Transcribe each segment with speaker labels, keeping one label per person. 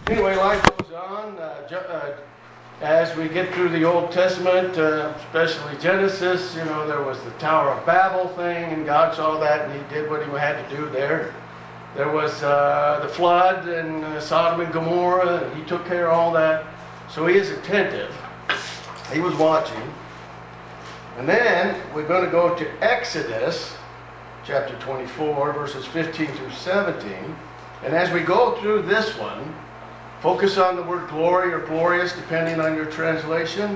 Speaker 1: Anyway, life goes on. As we get through the Old Testament, especially Genesis, there was the Tower of Babel thing, and God saw that, and He did what He had to do there. There was the flood and Sodom and Gomorrah, and He took care of all that. So He is attentive. He was watching. And then we're going to go to Exodus, chapter 24, verses 15 through 17. And as we go through this one, focus on the word glory or glorious, depending on your translation.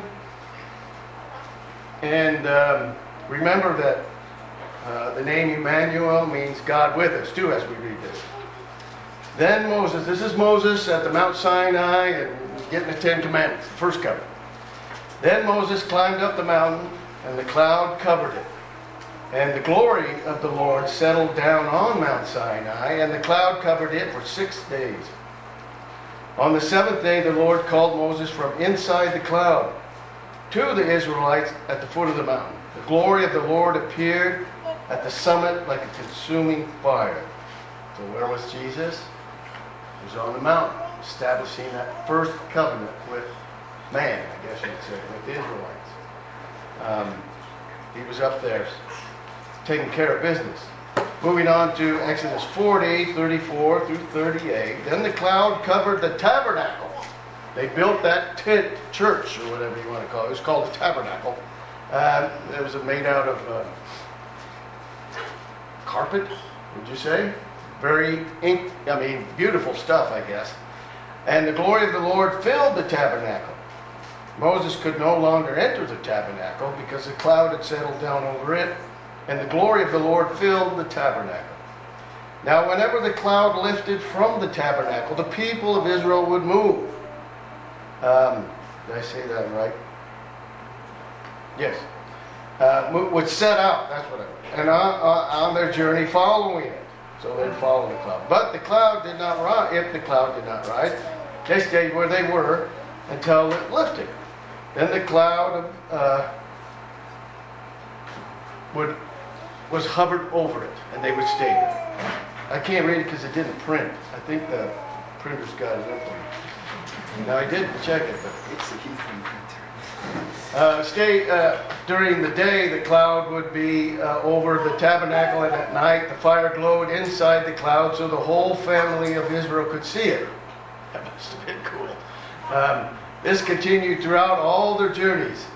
Speaker 1: And remember that the name Emmanuel means God with us, too, as we read this. Then Moses, this is Moses at the Mount Sinai and getting the Ten Commandments, the first covenant. Then Moses climbed up the mountain, and the cloud covered it. And the glory of the Lord settled down on Mount Sinai, and the cloud covered it for 6 days. On the seventh day, the Lord called Moses from inside the cloud to the Israelites at the foot of the mountain. The glory of the Lord appeared at the summit like a consuming fire. So where was Jesus? He was on the mountain, establishing that first covenant with man, I guess you'd say, with the Israelites. He was up there taking care of business. Moving on to Exodus 40, 34 through 38. Then the cloud covered the tabernacle. They built that tent church, or whatever you want to call it. It was called the tabernacle. It was made out of carpet, would you say? Very beautiful stuff, I guess. And the glory of the Lord filled the tabernacle. Moses could no longer enter the tabernacle because the cloud had settled down over it, and the glory of the Lord filled the tabernacle. Now, whenever the cloud lifted from the tabernacle, the people of Israel would move. Did I say that right? Yes. Would set out, that's what I meant, and on their journey following it. So they'd follow the cloud. But the cloud did not rise. If the cloud did not rise, they stayed where they were until it lifted. Then the cloud was hovered over it, and they would stay there. I can't read it because it didn't print. I think the printer's got it up there. Now I did check it, but
Speaker 2: it's a huge printer.
Speaker 1: During the day, the cloud would be over the tabernacle, and at night the fire glowed inside the cloud, so the whole family of Israel could see it. That must have been cool. This continued throughout all their journeys.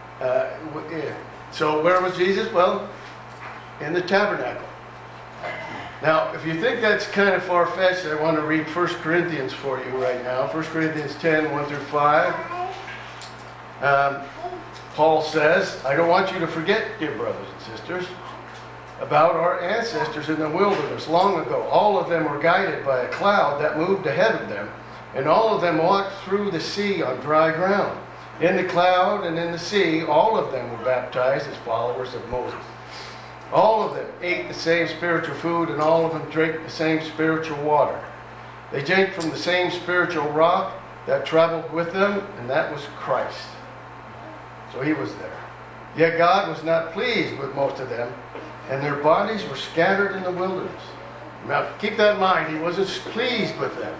Speaker 1: So where was Jesus? Well, in the tabernacle. Now, if you think that's kind of far-fetched, I want to read 1 Corinthians for you right now. 1 Corinthians 10, 1 through 5. Paul says, I don't want you to forget, dear brothers and sisters, about our ancestors in the wilderness long ago. All of them were guided by a cloud that moved ahead of them, and all of them walked through the sea on dry ground. In the cloud and in the sea, all of them were baptized as followers of Moses. All of them ate the same spiritual food, and all of them drank the same spiritual water. They drank from the same spiritual rock that traveled with them, and that was Christ. So He was there. Yet God was not pleased with most of them, and their bodies were scattered in the wilderness. Now, keep that in mind. He wasn't pleased with them.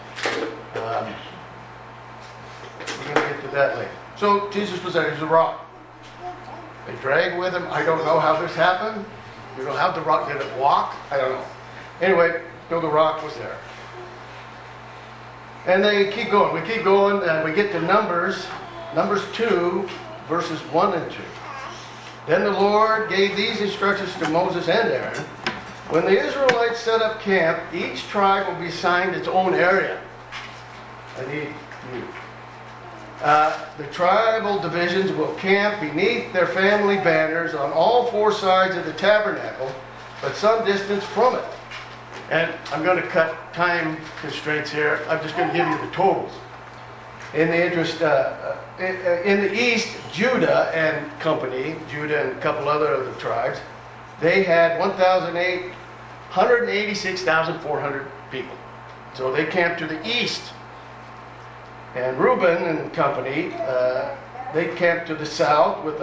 Speaker 1: We're going to get to that later. So Jesus was there. He was a rock. They dragged with him. I don't know how this happened. You know how the rock, did it walk? I don't know. Anyway, the rock was there. And they keep going. We keep going, and we get to Numbers 2, verses 1 and 2. Then the Lord gave these instructions to Moses and Aaron. When the Israelites set up camp, each tribe will be assigned its own area. I need you. The tribal divisions will camp beneath their family banners on all four sides of the tabernacle, but some distance from it. And I'm going to cut time constraints here. I'm just going to give you the totals. In the interest, in the east, Judah and company, Judah and a couple other of the tribes, they had 186,400 people. So they camped to the east. And Reuben and company, they camped to the south with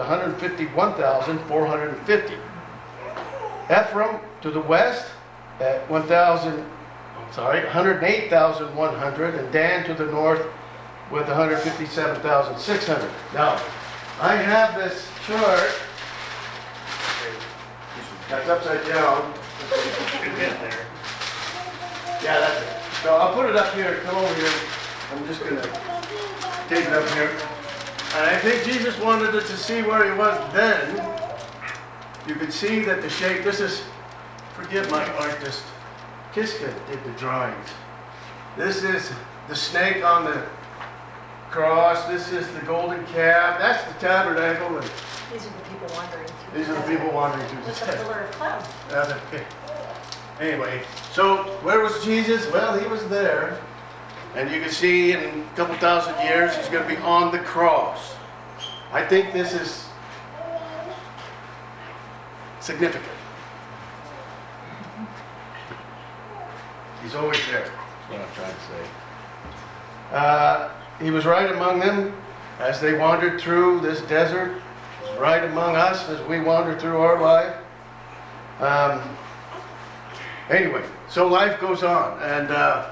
Speaker 1: 151,450. Ephraim to the west at 1,000. Oh, 108,100, and Dan to the north with 157,600. Now, I have this chart that's upside down. Yeah, that's it. So I'll put it up here. Come over here. I'm just going to take it up here. And I think Jesus wanted us to see where he was then. You can see that the shape, this is, forgive my artist, Kiska did the drawings. This is the snake on the cross. This is the golden calf. That's the tabernacle. And
Speaker 2: these are the people wandering through.
Speaker 1: These are the people wandering through the
Speaker 2: With the pillar of cloud.
Speaker 1: Okay. Anyway, so where was Jesus? Well, he was there. And you can see in a couple thousand years, he's going to be on the cross. I think this is significant. He's always there. That's what I'm trying to say. He was right among them as they wandered through this desert. He was right among us as we wandered through our life. Anyway, so life goes on. And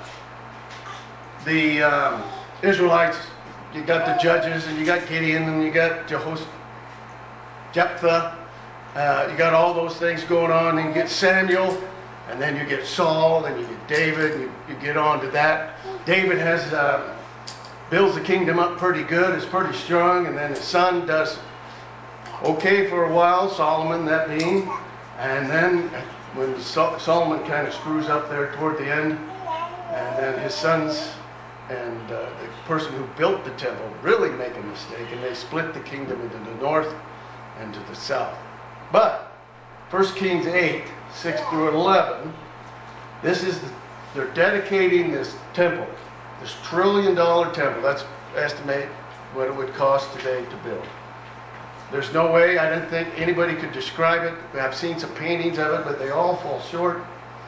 Speaker 1: the Israelites, you got the judges, and you got Gideon, and you got Jephthah. You got all those things going on, and you get Samuel, and then you get Saul, and you get David, and you get on to that. David has builds the kingdom up pretty good, it's pretty strong, and then his son does okay for a while, Solomon that being, and then when Solomon kind of screws up there toward the end, and then his sons and the person who built the temple really make a mistake, and they split the kingdom into the north and to the south. But 1 Kings 8, 6 through 11, they're dedicating this temple, this $1 trillion temple. That's estimate what it would cost today to build. There's no way, I didn't think anybody could describe it. I've seen some paintings of it, but they all fall short.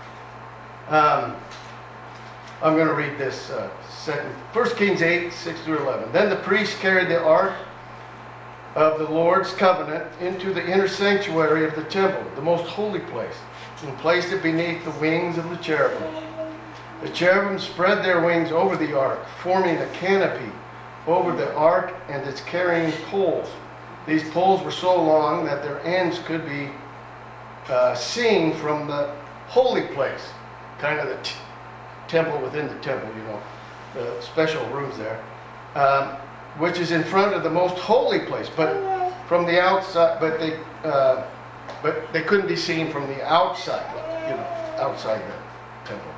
Speaker 1: I'm going to read this 1 Kings 8, 6 through 11. Then the priests carried the ark of the Lord's covenant into the inner sanctuary of the temple, the most holy place, and placed it beneath the wings of the cherubim. The cherubim spread their wings over the ark, forming a canopy over the ark and its carrying poles. These poles were so long that their ends could be seen from the holy place, kind of the temple within the temple, the special rooms there, which is in front of the most holy place. But from the outside, but they couldn't be seen from the outside, outside the temple.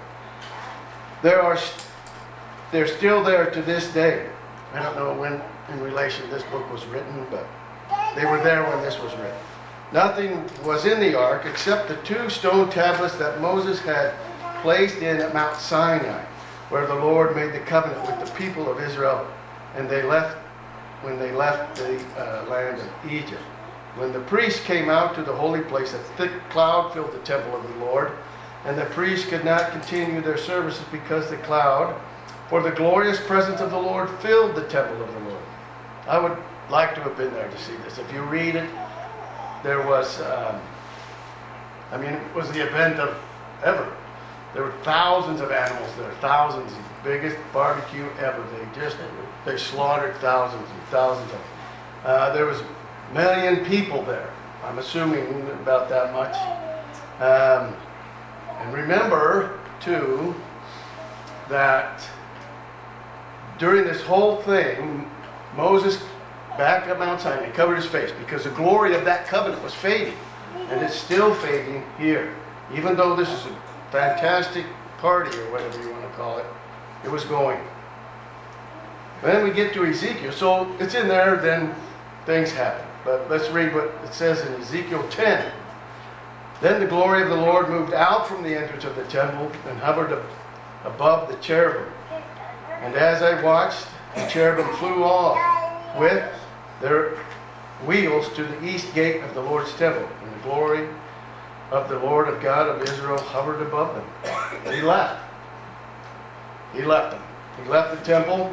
Speaker 1: They're still there to this day. I don't know when in relation this book was written, but they were there when this was written. Nothing was in the ark except the 2 stone tablets that Moses had placed in at Mount Sinai, where the Lord made the covenant with the people of Israel, and when they left the land of Egypt. When the priests came out to the holy place, a thick cloud filled the temple of the Lord, and the priests could not continue their services because the cloud, for the glorious presence of the Lord filled the temple of the Lord. I would like to have been there to see this. If you read it, there was, it was the event of ever. There were thousands of animals there, thousands, the biggest barbecue ever. They slaughtered thousands and thousands of them. There was 1 million people there. I'm assuming about that much. And remember, too, that during this whole thing, Moses, back at Mount Sinai, covered his face because the glory of that covenant was fading. And it's still fading here. Even though this is a fantastic party, or whatever you want to call it, it was going. Then we get to Ezekiel. So it's in there, then things happen. But let's read what it says in Ezekiel 10. Then the glory of the Lord moved out from the entrance of the temple and hovered above the cherubim. And as I watched, the cherubim flew off with their wheels to the east gate of the Lord's temple. And the glory of the Lord of God of Israel hovered above them. And he left. He left them. He left the temple.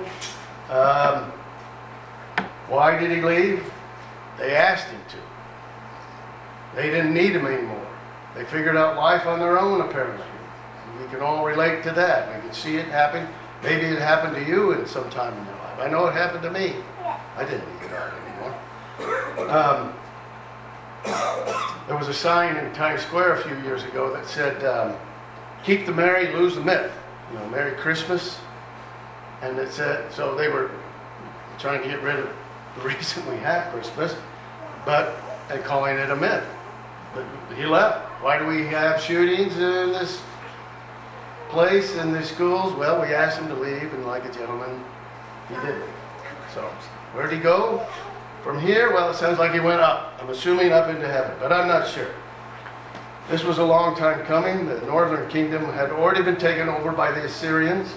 Speaker 1: Why did he leave? They asked him to. They didn't need him anymore. They figured out life on their own, apparently. we can all relate to that. We can see it happen. Maybe it happened to you in some time in your life. I know it happened to me. I didn't need it out anymore. There was a sign in Times Square a few years ago that said, keep the merry, lose the myth. You know, Merry Christmas. And it said, so they were trying to get rid of the reason we have Christmas, and calling it a myth. But he left. Why do we have shootings in this place, in these schools? Well, we asked him to leave, and like a gentleman, he did. So, where did he go? From here, well, it sounds like he went up. I'm assuming up into heaven, but I'm not sure. This was a long time coming. The northern kingdom had already been taken over by the Assyrians.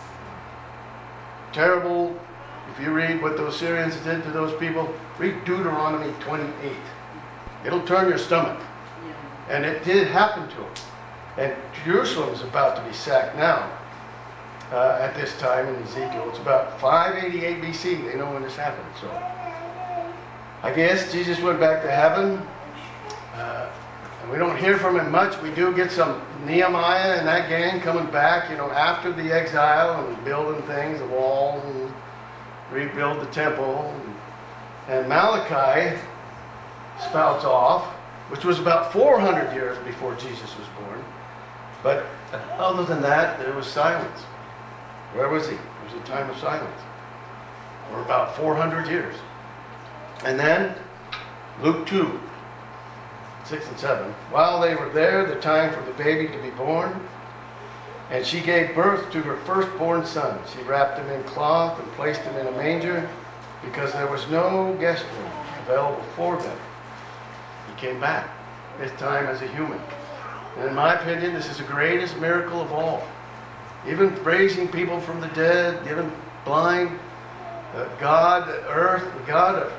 Speaker 1: Terrible. If you read what those Assyrians did to those people, read Deuteronomy 28. It'll turn your stomach. And it did happen to them. And Jerusalem is about to be sacked now. At this time in Ezekiel, it's about 588 BC. They know when this happened. So I guess Jesus went back to heaven. And we don't hear from him much. We do get some Nehemiah and that gang coming back, after the exile and building things, the wall, and rebuild the temple. And Malachi spouts off, which was about 400 years before Jesus was born. But other than that, there was silence. Where was he? It was a time of silence. For about 400 years. And then, Luke 2, 6 and 7. While they were there, the time for the baby to be born, and she gave birth to her firstborn son. She wrapped him in cloth and placed him in a manger because there was no guest room available for them. He came back, this time as a human. And in my opinion, this is the greatest miracle of all. Even raising people from the dead, giving blind, God, the earth, the God of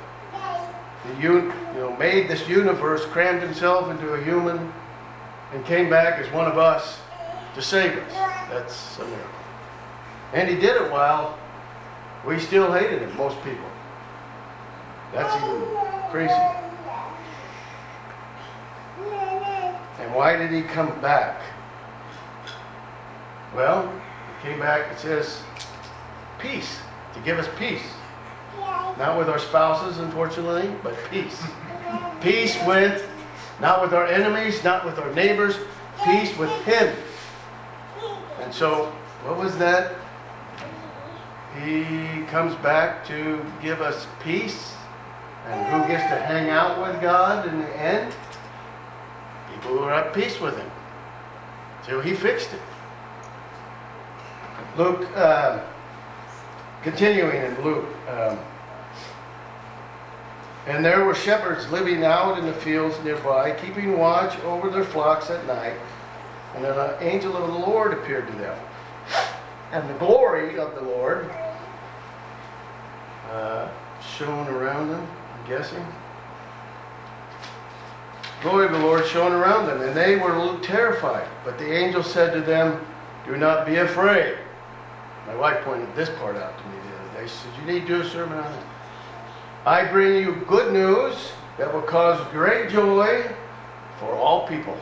Speaker 1: made this universe, crammed himself into a human, and came back as one of us to save us. That's a miracle. And he did it while we still hated him, most people. That's even crazy. And why did he come back? Well, he came back, it says, peace, to give us peace. Not with our spouses, unfortunately, but peace. Peace with, not with our enemies, not with our neighbors, peace with him. And so, what was that? He comes back to give us peace. And who gets to hang out with God in the end? People who are at peace with him. So he fixed it. Luke, continuing in Luke, and there were shepherds living out in the fields nearby, keeping watch over their flocks at night. And then an angel of the Lord appeared to them. And the glory of the Lord shone around them, I'm guessing. Glory of the Lord shone around them, and they were a little terrified. But the angel said to them, do not be afraid. My wife pointed this part out to me the other day. She said, you need to do a sermon on this. I bring you good news that will cause great joy for all people.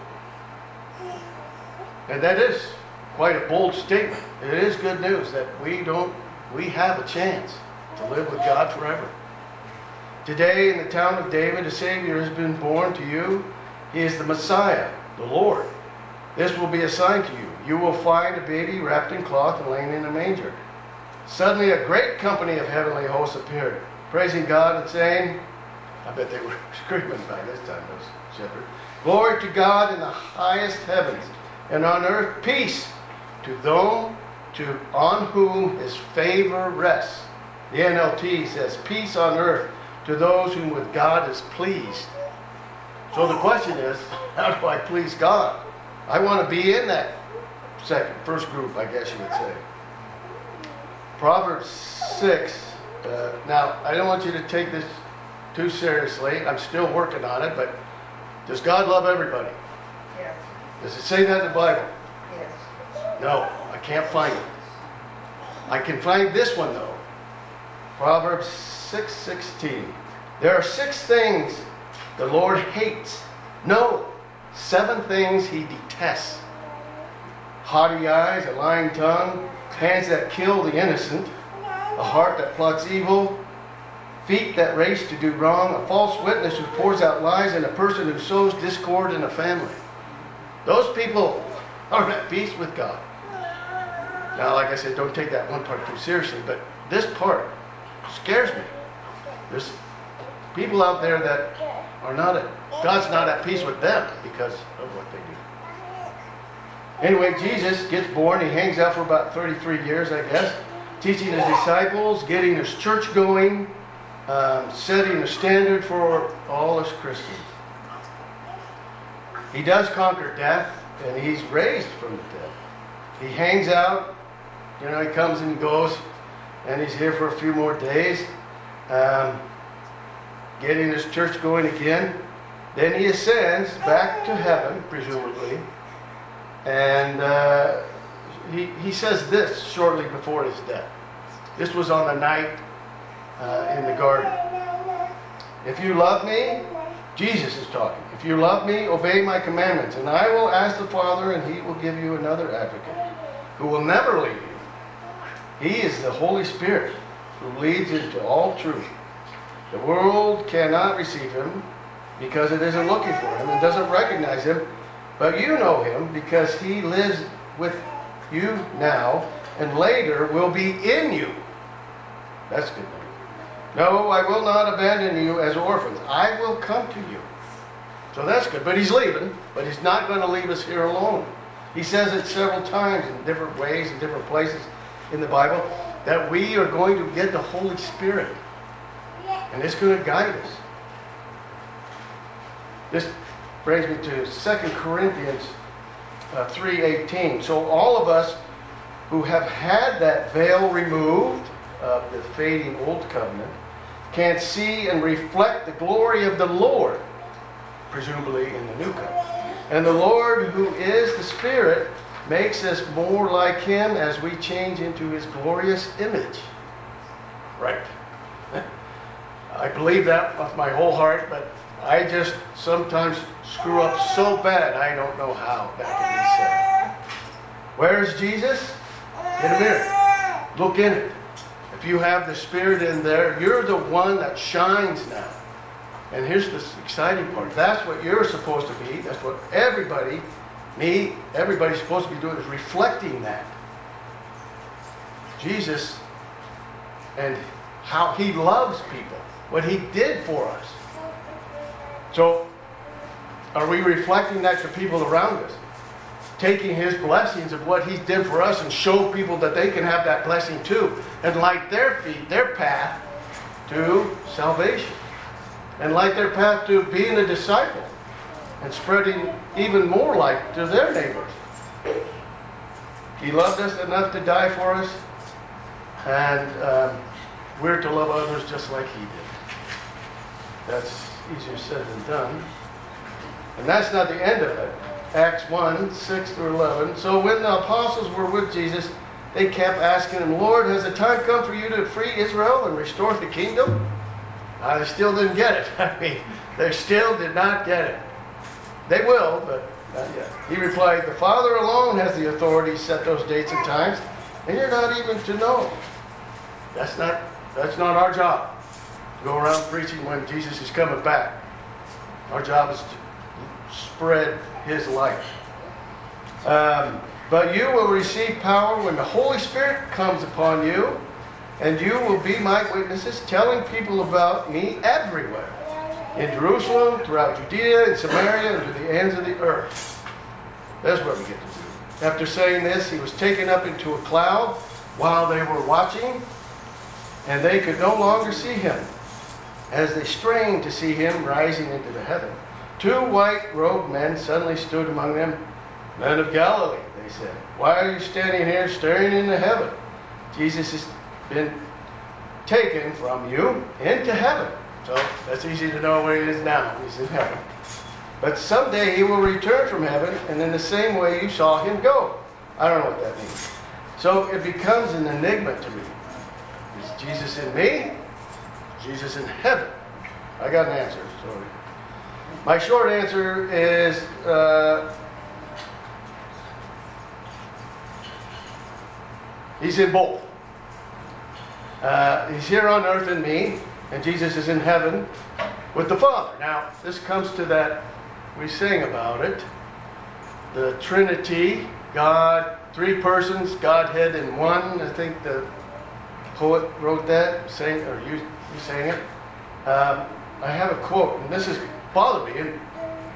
Speaker 1: And that is quite a bold statement. It is good news that we have a chance to live with God forever. Today in the town of David, a Savior has been born to you. He is the Messiah, the Lord. This will be a sign to you. You will find a baby wrapped in cloth and laying in a manger. Suddenly a great company of heavenly hosts appeared, praising God and saying, I bet they were screaming by this time, those shepherds, glory to God in the highest heavens, and on earth peace to those on whom his favor rests. The NLT says, peace on earth to those whom with God is pleased. So the question is, how do I please God? I want to be in that first group, I guess you would say. Proverbs 6. Now, I don't want you to take this too seriously. I'm still working on it, but does God love everybody?
Speaker 2: Yes.
Speaker 1: Does it say that in the Bible?
Speaker 2: Yes.
Speaker 1: No, I can't find it. I can find this one, though. Proverbs 6:16. There are 6 things the Lord hates. No, 7 things he detests. haughty eyes, a lying tongue, hands that kill the innocent, a heart that plots evil, feet that race to do wrong, a false witness who pours out lies, and a person who sows discord in a family. Those people are at peace with God. Now, like I said, don't take that one part too seriously, but this part scares me. There's people out there that are God's not at peace with them because of what they do. Anyway, Jesus gets born. He hangs out for about 33 years, I guess, teaching his disciples, getting his church going, setting a standard for all us Christians. He does conquer death, and he's raised from the dead. He hangs out. He comes and goes, and he's here for a few more days, getting his church going again. Then he ascends back to heaven, presumably, and he says this shortly before his death. This was on the night in the garden. If you love me, Jesus is talking. If you love me, obey my commandments, and I will ask the Father, and he will give you another advocate who will never leave you. He is the Holy Spirit who leads into all truth. The world cannot receive him because it isn't looking for him and doesn't recognize him, but you know him because he lives with you now and later will be in you. That's good news. No, I will not abandon you as orphans. I will come to you. So that's good. But he's leaving, but he's not going to leave us here alone. He says it several times in different ways, in different places in the Bible, that we are going to get the Holy Spirit. And it's going to guide us. This brings me to 2 Corinthians 3:18. So all of us who have had that veil removed of the fading old covenant can see and reflect the glory of the Lord, presumably in the new covenant. And the Lord, who is the Spirit, makes us more like him as we change into his glorious image. Right. I believe that with my whole heart, but I just sometimes screw up so bad I don't know how that can be said. Where is Jesus? In a mirror. Look in it. If you have the Spirit in there, you're the one that shines now. And here's the exciting part. That's what you're supposed to be. That's what everybody's supposed to be doing, is reflecting that. Jesus and how he loves people. What he did for us. So, are we reflecting that to people around us? Taking his blessings of what he did for us and show people that they can have that blessing too. And light their feet, their path to salvation. And light their path to being a disciple. And spreading even more light to their neighbors. He loved us enough to die for us. And we're to love others just like he did. That's easier said than done. And that's not the end of it. Acts 1, 6 through 11. So when the apostles were with Jesus, they kept asking him, Lord, has the time come for you to free Israel and restore the kingdom? They still didn't get it. I mean, they still did not get it. They will, but not yet. He replied, the Father alone has the authority to set those dates and times, and you're not even to know. That's not our job. Go around preaching when Jesus is coming back. Our job is to spread his light. But you will receive power when the Holy Spirit comes upon you, and you will be my witnesses, telling people about me everywhere. In Jerusalem, throughout Judea, and Samaria, and to the ends of the earth. That's what we get to do. After saying this, he was taken up into a cloud while they were watching, and they could no longer see him. As they strained to see him rising into the heaven, 2 white-robed men suddenly stood among them. Men of Galilee, they said, why are you standing here staring into heaven? Jesus has been taken from you into heaven. So that's easy to know where he is now. He's in heaven. But someday he will return from heaven, and in the same way you saw him go. I don't know what that means. So it becomes an enigma to me. Is Jesus in me? Jesus in heaven? I got an answer. Sorry. My short answer is He's in both. He's here on earth in me, and Jesus is in heaven with the Father. Now, this comes to that, we sing about it, the Trinity, God, three persons, Godhead in one. I think the poet wrote that, you sang it. I have a quote, and this has bothered me, and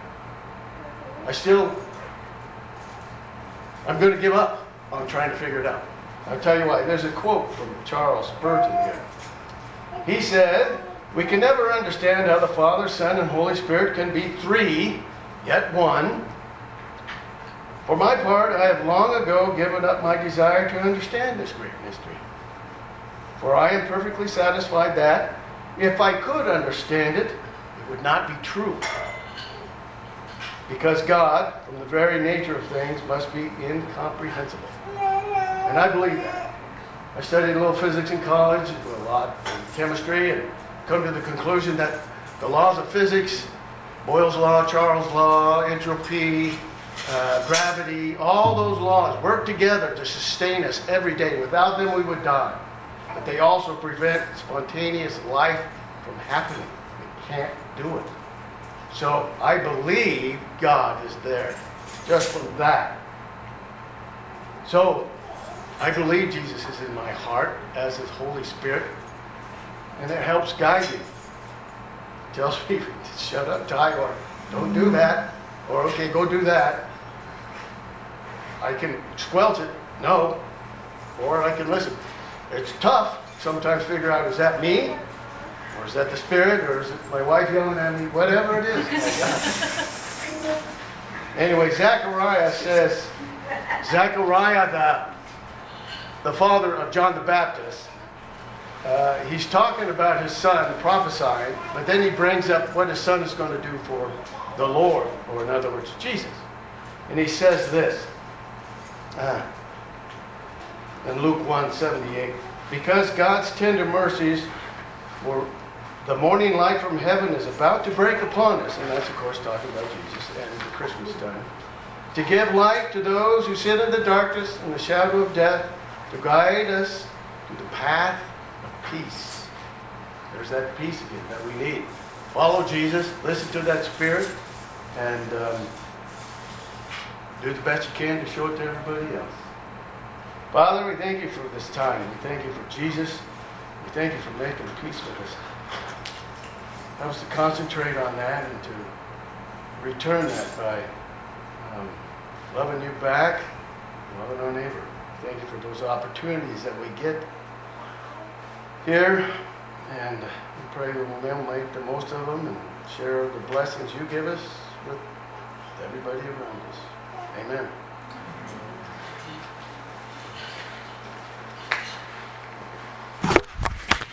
Speaker 1: I'm going to give up on trying to figure it out. I'll tell you why. There's a quote from Charles Spurgeon here. He said, "We can never understand how the Father, Son, and Holy Spirit can be three, yet one. For my part, I have long ago given up my desire to understand this great mystery. For I am perfectly satisfied that, if I could understand it, it would not be true. Because God, from the very nature of things, must be incomprehensible." And I believe that. I studied a little physics in college, a lot in chemistry, and come to the conclusion that the laws of physics, Boyle's law, Charles' law, entropy, gravity, all those laws work together to sustain us every day. Without them, we would die. But they also prevent spontaneous life from happening. We can't do it. So I believe God is there just from that. So I believe Jesus is in my heart, as is Holy Spirit, and it helps guide me. It tells me to shut up, Ty, or don't do that, or okay, go do that. I can squelch it, no, or I can listen. It's tough sometimes to figure out, is that me? Or is that the Spirit? Or is it my wife yelling at me? Whatever it is. Anyway, Zechariah says, Zechariah, the father of John the Baptist, he's talking about his son prophesying, but then he brings up what his son is going to do for the Lord, or in other words, Jesus. And he says this, in Luke 1:78, "Because God's tender mercies were the morning light from heaven is about to break upon us," and that's of course talking about Jesus and the Christmas time, "to give light to those who sit in the darkness and the shadow of death, to guide us to the path of peace." There's that peace again that we need. Follow Jesus, listen to that Spirit, and do the best you can to show it to everybody else. Father, we thank you for this time. We thank you for Jesus. We thank you for making peace with us. Help us to concentrate on that and to return that by loving you back, loving our neighbor. Thank you for those opportunities that we get here, and we pray that we'll make the most of them and share the blessings you give us with everybody around us. Amen.